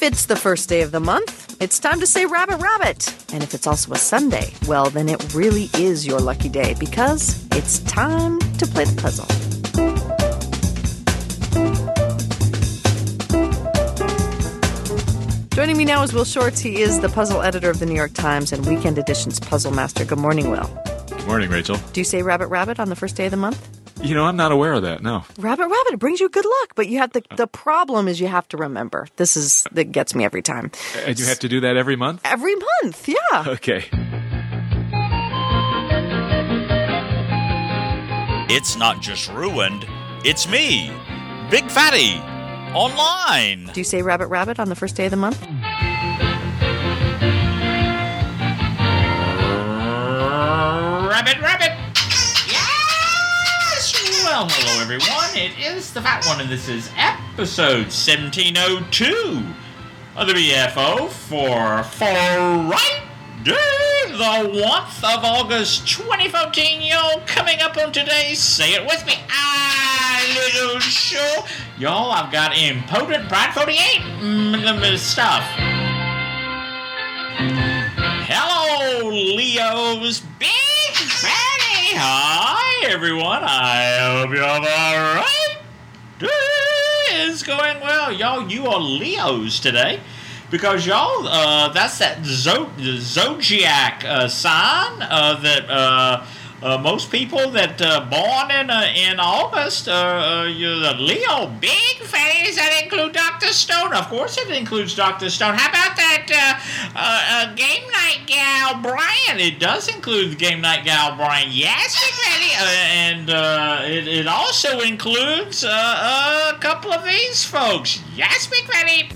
it's the first day of the month, it's time to say rabbit, rabbit. And if it's also a Sunday, well, then it really is your lucky day because it's time to play the puzzle. Joining me now is Will Shortz. He is the puzzle editor of the New York Times and Weekend Edition's Puzzle Master. Good morning, Will. Good morning, Rachel. Do you say rabbit, rabbit on the first day of the month? You know, I'm not aware of that, no. Rabbit, rabbit, it brings you good luck, but you have the problem is you have to remember. That gets me every time. And you have to do that every month? Every month, yeah. Okay. It's not just ruined, it's me, Big Fatty, online. Do you say rabbit, rabbit on the first day of the month? Rabbit, rabbit. Well, hello everyone, it is the Fat One, and this is episode 1702 of the BFO for Friday, the 1st of August 2014. Y'all, coming up on today's Say It With Me, little show. Y'all, I've got important Pride 48 stuff. Hello, Leos, Big Fatty. Hi, everyone. I hope you're all right. It's going well. Y'all, you are Leos today because y'all, that's that zodiac sign that most people that born in August, you're the Leo. Big Fatty. Does that include Dr. Stone? Of course it includes Dr. Stone. How about that Game Night Gal Brian? It does include the Game Night Gal Brian. Yes, Big Fatty. And it also includes a couple of these folks. Yes, Big Fatty.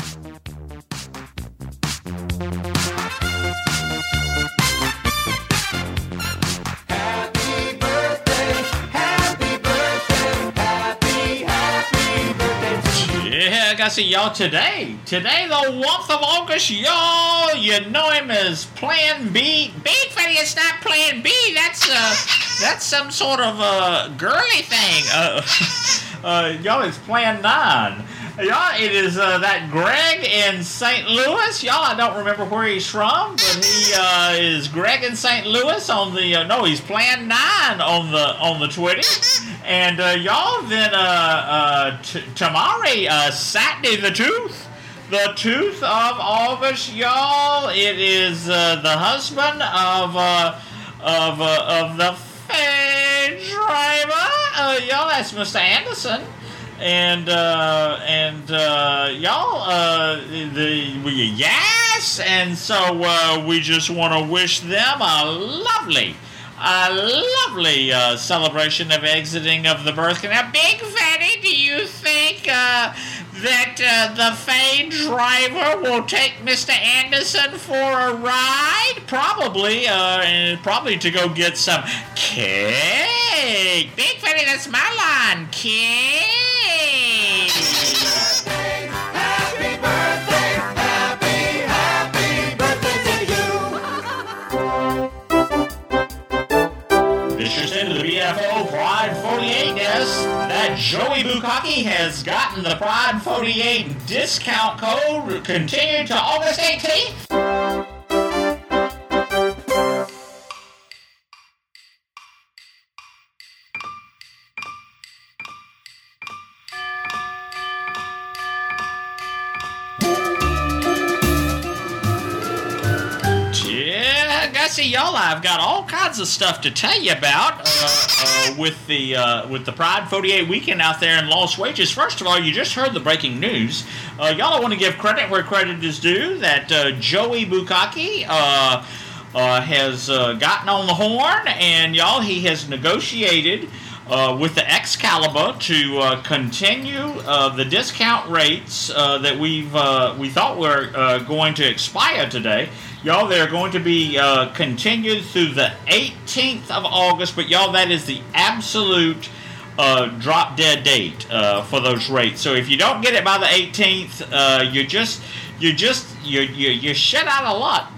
Yeah, I gotta see y'all today, the 1st of August, y'all, you know him as Plan B. Big Fatty, it's not Plan B, that's some sort of girly thing. Y'all, it's Plan 9. Y'all, it is that Greg in St. Louis. Y'all, I don't remember where he's from, but he is Greg in St. Louis on the, no, he's Plan 9 on the Twitter. And y'all, then tomorrow, Saturday the 2th of August, y'all, it is the husband of the Fade driver. Y'all, that's Mr. Anderson. And y'all, yes, and so we just want to wish them a lovely celebration of exiting of the birth canal. Big Fatty, do you think that the Fade driver will take Mr. Anderson for a ride? Probably to go get some cake. Big Fatty, that's my line. Cake. Happy birthday, happy birthday to you. This just into the BFO Pride 48 desk that Joey Bukkake has gotten the Pride 48 discount code continued to August 18th. See, y'all, I've got all kinds of stuff to tell you about with the Pride 48 weekend out there in Los Wages. First of all, you just heard the breaking news. Y'all, I want to give credit where credit is due that Joey Bukkake has gotten on the horn, and y'all, he has negotiated with the Excalibur to continue the discount rates that we thought were going to expire today. Y'all, they're going to be continued through the 18th of August, but y'all, that is the absolute drop dead date for those rates. So if you don't get it by the 18th, you shut out a lot.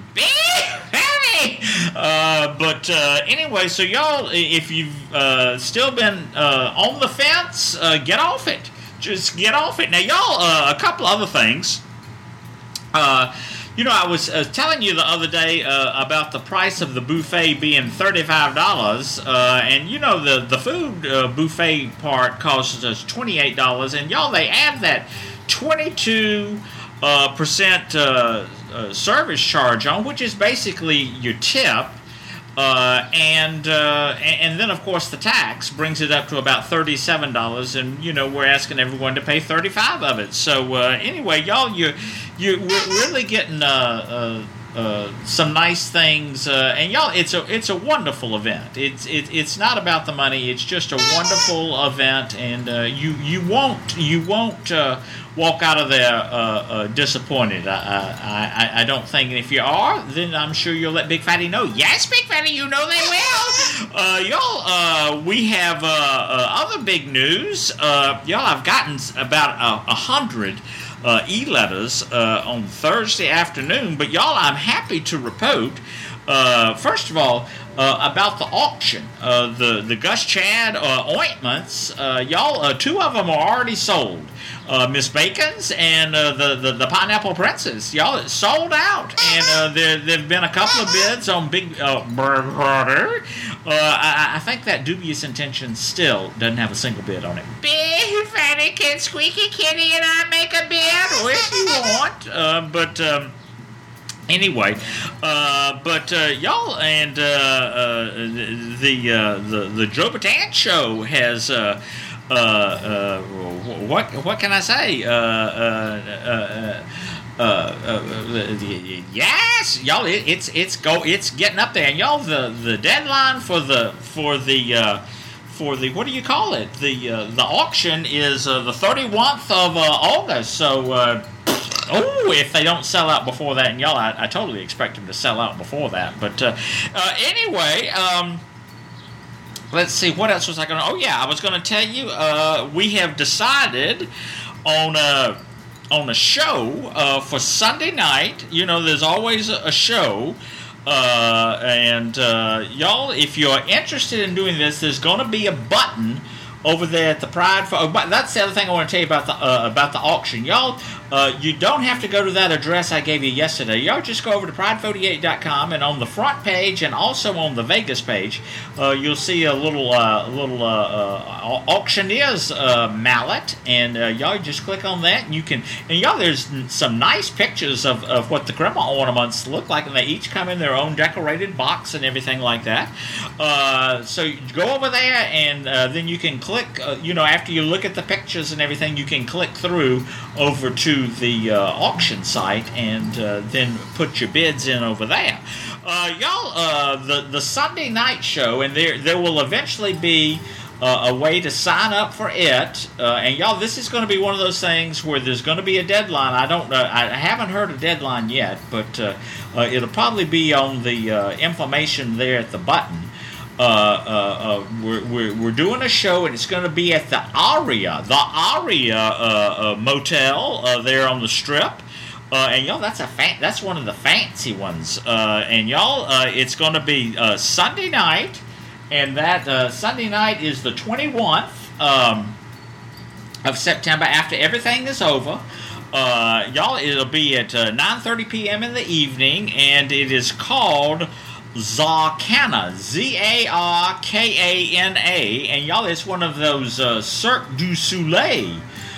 But anyway, so y'all, if you've still been on the fence, get off it. Just get off it. Now, y'all, a couple other things. I was telling you the other day about the price of the buffet being $35, and the food buffet part costs us $28, and y'all, they add that 22% service charge on, which is basically your tip. And then of course the tax brings it up to about $37, and we're asking everyone to pay 35 of it. So anyway, y'all, we're really getting some nice things, and y'all, it's a wonderful event. It's not about the money. It's just a wonderful event, and you won't walk out of there disappointed. I don't think. And if you are, then I'm sure you'll let Big Fatty know. Yes, Big Fatty, you know they will. Y'all, we have other big news. Y'all, I've gotten about 100 e-letters on Thursday afternoon. But y'all, I'm happy to report, first of all, about the auction. The Gus Chad ointments. Y'all, 2 of them are already sold. Miss Bacon's and the Pineapple Princess. Y'all, it's sold out. And there've been a couple of bids on Big Brother. I think that Dubious Intention still doesn't have a single bid on it. Big Fatty, can Squeaky Kitty and I make a bid? Or if you want. Anyway, y'all, and the Joe Bataan show has what can I say? Yes, y'all, it's getting up there, and y'all, the deadline for the what do you call it? The auction is the 31th of August. So. If they don't sell out before that, and y'all, I totally expect them to sell out before that. But anyway, let's see, what else was I going to... Oh, yeah, I was going to tell you, we have decided on a show for Sunday night. There's always a show. And y'all, if you're interested in doing this, there's going to be a button over there at the Pride. That's the other thing I want to tell you about the auction. Y'all, you don't have to go to that address I gave you yesterday. Y'all just go over to pride48.com, and on the front page and also on the Vegas page, you'll see a little auctioneer's mallet, and y'all just click on that, and you can. And y'all, there's some nice pictures of what the grandma ornaments look like, and they each come in their own decorated box and everything like that. So you go over there, and then you can click. After you look at the pictures and everything, you can click through over to the auction site and then put your bids in over there. Y'all, the Sunday night show, and there will eventually be a way to sign up for it. And y'all, this is going to be one of those things where there's going to be a deadline. I haven't heard a deadline yet, but it'll probably be on the information there at the button. We're doing a show, and it's going to be at the Aria Motel there on the Strip. And y'all, that's one of the fancy ones. And y'all, it's going to be Sunday night, and that Sunday night is the 21th of September. After everything is over, y'all, it'll be at 9:30 p.m. in the evening, and it is called Zarkana, Zarkana, and y'all, it's one of those Cirque du Soleil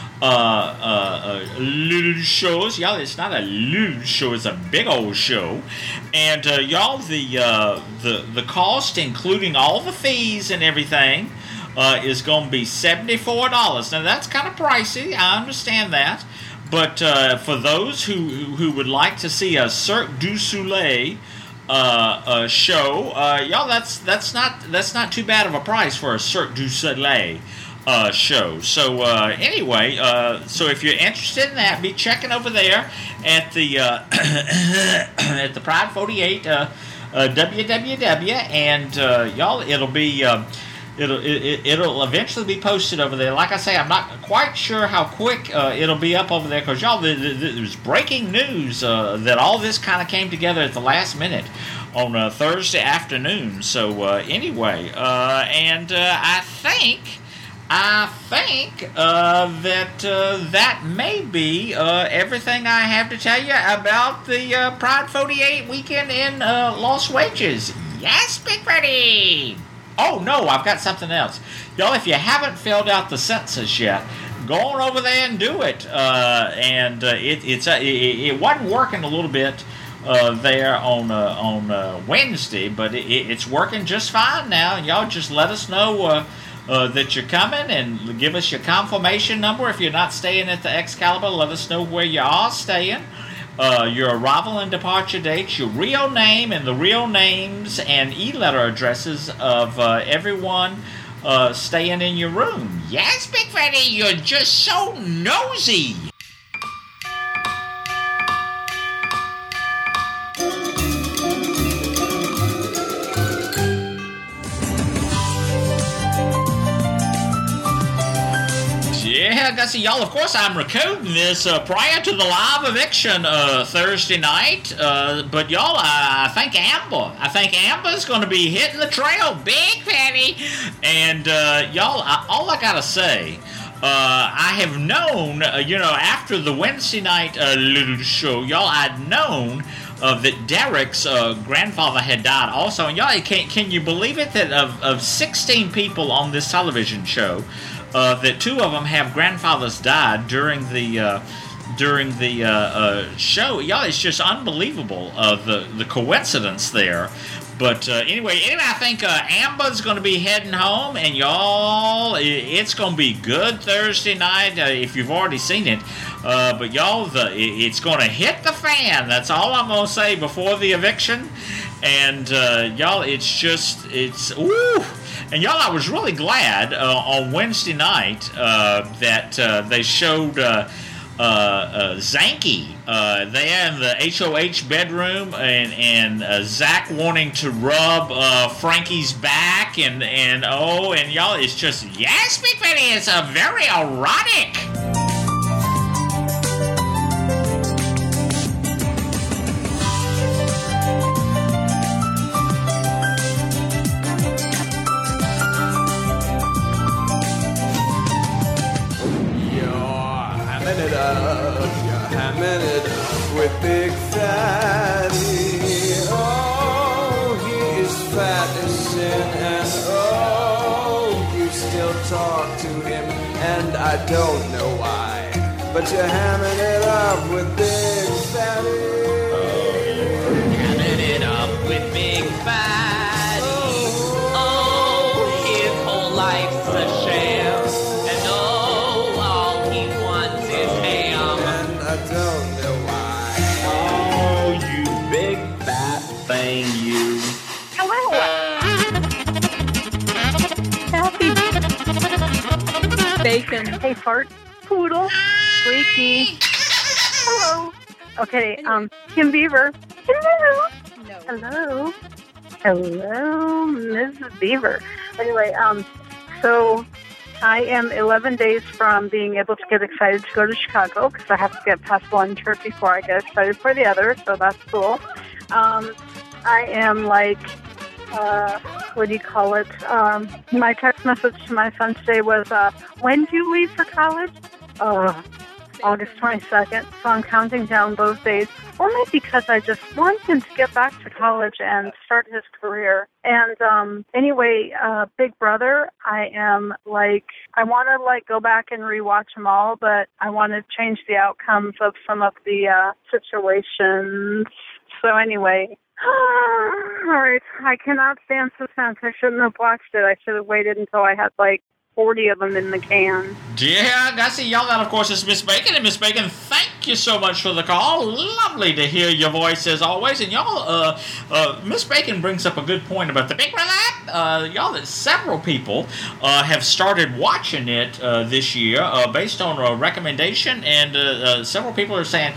little shows. Y'all, it's not a little show; it's a big old show. And y'all, the cost, including all the fees and everything, is going to be $74. Now that's kind of pricey. I understand that, but for those who would like to see a Cirque du Soleil show, y'all, that's not too bad of a price for a Cirque du Soleil show. So anyway, so if you're interested in that, be checking over there at the at the Pride 48 www, and y'all, it'll be it'll eventually be posted over there. Like I say, I'm not quite sure how quick it'll be up over there, because y'all, there's breaking news that all this kind of came together at the last minute on Thursday afternoon. So anyway, and I I think that may be everything I have to tell you about the Pride 48 weekend in Las Vegas. Yes, Big Freddy! Oh, no, I've got something else. Y'all, if you haven't filled out the census yet, go on over there and do it. It wasn't working a little bit there on Wednesday, but it's working just fine now. Y'all just let us know that you're coming and give us your confirmation number. If you're not staying at the Excalibur, let us know where you are staying. Your arrival and departure dates, your real name and the real names and e-letter addresses of everyone staying in your room. Yes, Big Freddy, you're just so nosy. Yeah, Gussie, y'all, of course, I'm recording this prior to the live eviction Thursday night. But y'all, I think Amber's going to be hitting the trail big, Fatty. And y'all, all I got to say, I have known, after the Wednesday night little show, y'all, I'd known that Derek's grandfather had died also. And y'all, can you believe it that of 16 people on this television show, that 2 of them have grandfathers died during the show. Y'all, it's just unbelievable, the coincidence there. But anyway, I think Amber's going to be heading home, and y'all, it's going to be good Thursday night if you've already seen it. But y'all, it's going to hit the fan. That's all I'm going to say before the eviction. And y'all, it's ooh. And y'all, I was really glad on Wednesday night that they showed Zanky there in the HOH bedroom, and Zach wanting to rub Frankie's back, and y'all, it's just, yes, Big Freddy, it's a very erotic. With Big Fatty, oh, he is fat as sin, and oh, you still talk to him, and I don't know why, but you're hamming it up with Big Fatty. Hamming it up with Big Fatty. Oh, his whole life's a sham, and oh, all he wants is ham, and I don't know why. Thing you. Hello. Happy bacon. Hey, fart. Poodle. Squeaky. Hello. Okay, Kim Beaver. Hello. No. Hello. Hello, Mrs. Beaver. Anyway, so I am 11 days from being able to get excited to go to Chicago because I have to get past one trip before I get excited for the other, so that's cool. I am like, what do you call it? My text message to my son today was, when do you leave for college? August 22nd. So I'm counting down those days. Only because I just want him to get back to college and start his career. And anyway, Big Brother, I am like, I want to like go back and rewatch them all, but I want to change the outcomes of some of the situations. So anyway, all right, I cannot stand suspense. I shouldn't have watched it. I should have waited until I had like 40 of them in the can. Yeah, Gussie, y'all, that of course is Miss Bacon. And Miss Bacon, thank you so much for the call. Lovely to hear your voice as always. And y'all, Miss Bacon brings up a good point about the Big Brother. Y'all, that several people have started watching it this year based on a recommendation. And several people are saying,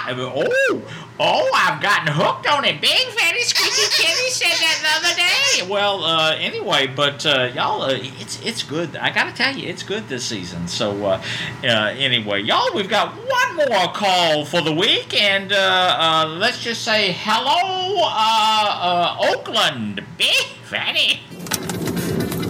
I've gotten hooked on it. Big Fatty Squeaky Kitty said that the other day. Well, anyway, but y'all, it's good. I gotta tell you, it's good this season. So, anyway, y'all, we've got one more call for the week, and let's just say hello, Oakland, Big Fatty.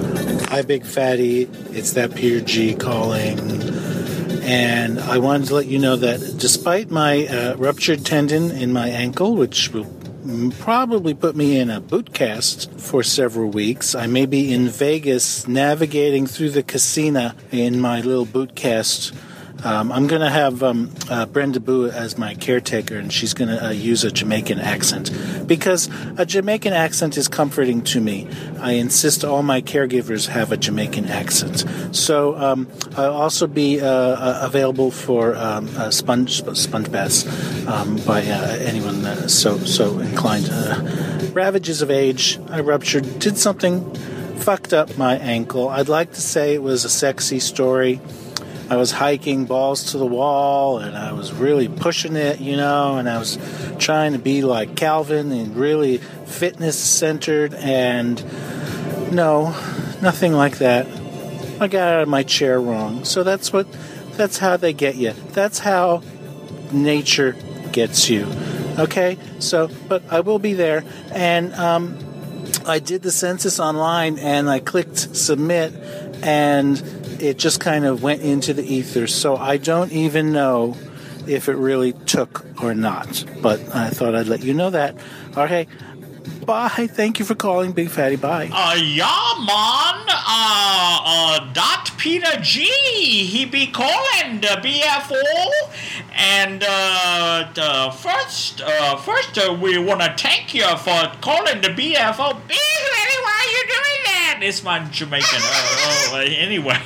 Hi, Big Fatty. It's that Peter G calling. And I wanted to let you know that despite my ruptured tendon in my ankle, which will probably put me in a boot cast for several weeks, I may be in Vegas navigating through the casino in my little boot cast. I'm going to have Brenda Boo as my caretaker, and she's going to use a Jamaican accent because a Jamaican accent is comforting to me. I insist all my caregivers have a Jamaican accent. So I'll also be available for sponge baths by anyone so inclined. Ravages of age. I ruptured, did something, fucked up my ankle. I'd like to say it was a sexy story. I was hiking balls to the wall, and I was really pushing it, and I was trying to be like Calvin and really fitness-centered, and no, nothing like that. I got out of my chair wrong. So that's how they get you. That's how nature gets you. Okay? So, but I will be there, and I did the census online, and I clicked submit, and it just kind of went into the ether, so I don't even know if it really took or not. But I thought I'd let you know that. Okay, bye. Thank you for calling, Big Fatty. Bye. Yeah, man. Dot Peter G. He be calling the BFO. And first, we want to thank you for calling the BFO. Big Fatty, why are you doing that? It's my Jamaican. Anyway.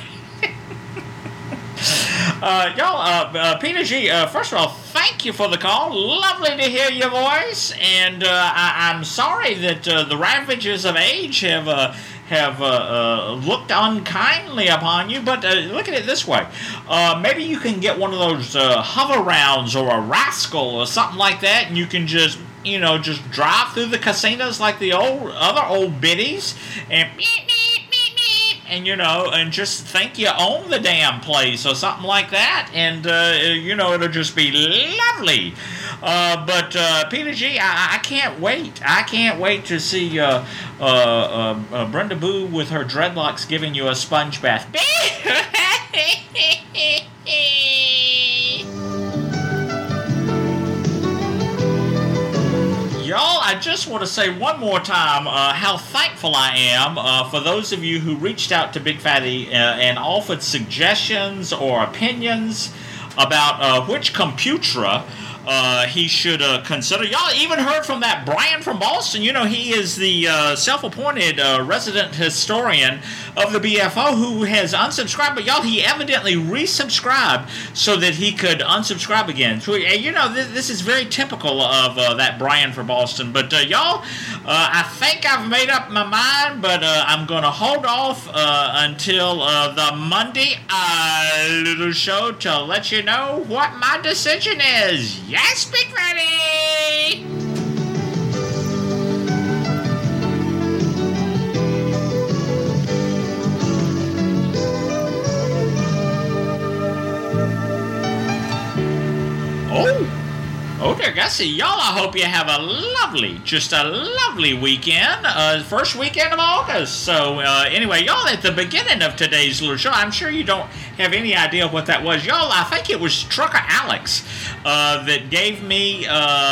Peter G, first of all, thank you for the call. Lovely to hear your voice. And I'm sorry that the ravages of age have looked unkindly upon you. But look at it this way. Maybe you can get one of those hover rounds or a rascal or something like that, and you can just drive through the casinos like the other old biddies and and just think you own the damn place or something like that, and it'll just be lovely. But Peter G, I can't wait. I can't wait to see Brenda Boo with her dreadlocks giving you a sponge bath. Y'all, I just want to say one more time how thankful I am for those of you who reached out to Big Fatty and offered suggestions or opinions about which computer he should consider. Y'all even heard from that Brian from Boston. He is the self-appointed resident historian of the BFO who has unsubscribed. But y'all, he evidently resubscribed so that he could unsubscribe again. So, this is very typical of that Brian from Boston. But y'all, I think I've made up my mind, but I'm going to hold off until the Monday little show to let you know what my decision is. Yes, Big Fatty! Oh, dear Gussie, y'all, I hope you have a lovely weekend. First weekend of August. So, anyway, y'all, at the beginning of today's little show, I'm sure you don't have any idea what that was. Y'all, I think it was Trucker Alex that gave me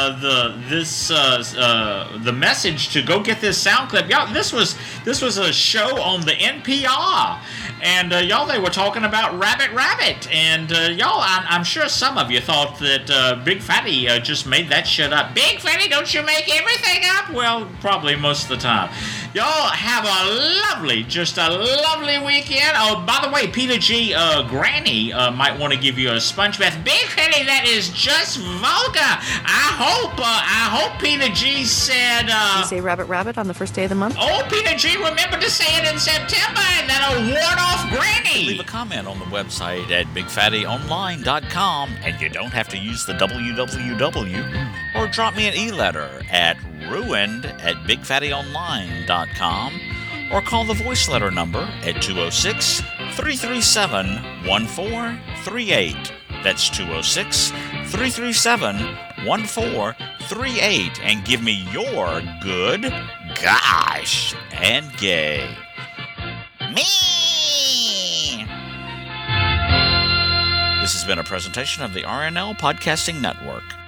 the message to go get this sound clip. Y'all, this was a show on the NPR. And, y'all, they were talking about Rabbit. And, y'all, I'm sure some of you thought that Big Fatty just made that shit up. Big Fatty, don't you make everything up? Well, probably most of the time. Y'all have a lovely weekend. Oh, by the way, Peter G, Granny might want to give you a sponge bath. Big Fatty, that is just vulgar. I hope Peter G said... you say rabbit on the first day of the month? Oh, Peter G, remember to say it in September, and that'll ward off Granny. Leave a comment on the website at bigfattyonline.com, and you don't have to use the www, or drop me an e-letter at ruined@bigfattyonline.com, or call the voice letter number at 206-337-1438. That's 206-337-1438, and give me your good, gosh, and gay. Me! This has been a presentation of the RNL Podcasting Network.